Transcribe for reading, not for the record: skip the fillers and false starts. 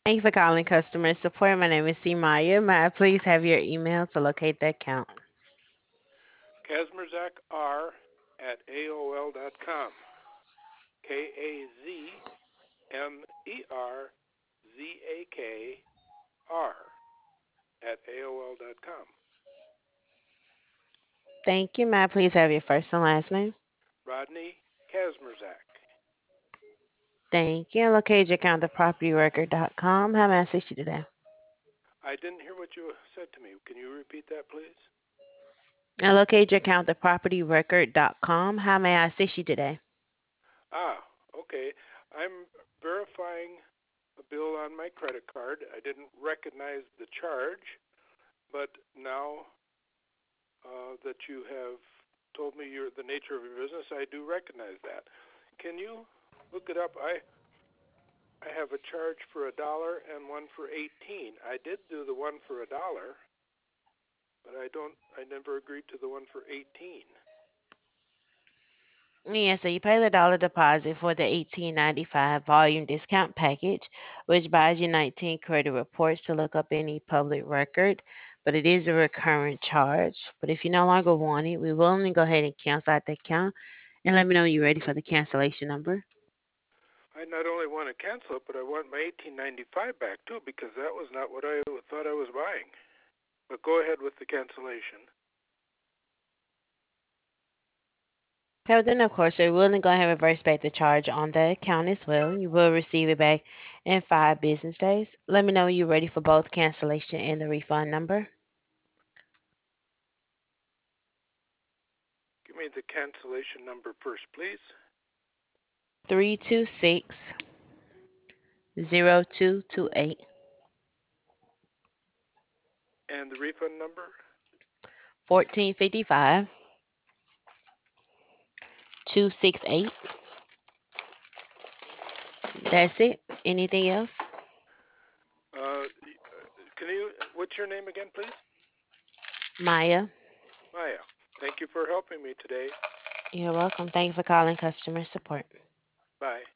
Thank you for calling customer support. My name is C. Maya. May I please have your email to locate the account? KazmerzakR at AOL.com. KazmerzakR at AOL.com. Thank you. May I please have your first and last name? Rodney Kazmerzak. Thank you. Locate your account at propertyrecord.com. How may I assist you today? I didn't hear what you said to me. Can you repeat that, please? Locate your account at propertyrecord.com. How may I assist you today? Ah, okay. I'm verifying a bill on my credit card. I didn't recognize the charge, but now that you have told me the nature of your business, I do recognize that. Can you look it up? I have a charge for $1 and one for 18. I did do the one for $1, but I never agreed to the one for 18. Yeah, so you pay the dollar deposit for the 18.95 volume discount package, which buys you 19 credit reports to look up any public record, but it is a recurring charge. But if you no longer want it, we will only go ahead and cancel out the account and let me know when you're ready for the cancellation number. I not only want to cancel it, but I want my 18.95 back too, because that was not what I thought I was buying. But go ahead with the cancellation. Okay, well then of course we will only go ahead and reverse back the charge on the account as well. You will receive it back in 5 business days. Let me know when you're ready for both cancellation and the refund number. Give me the cancellation number first, please. 326-0228. And the refund number? 1455-268. That's it. Anything else? What's your name again, please? Maya. Maya. Thank you for helping me today. You're welcome. Thank you for calling customer support. Bye.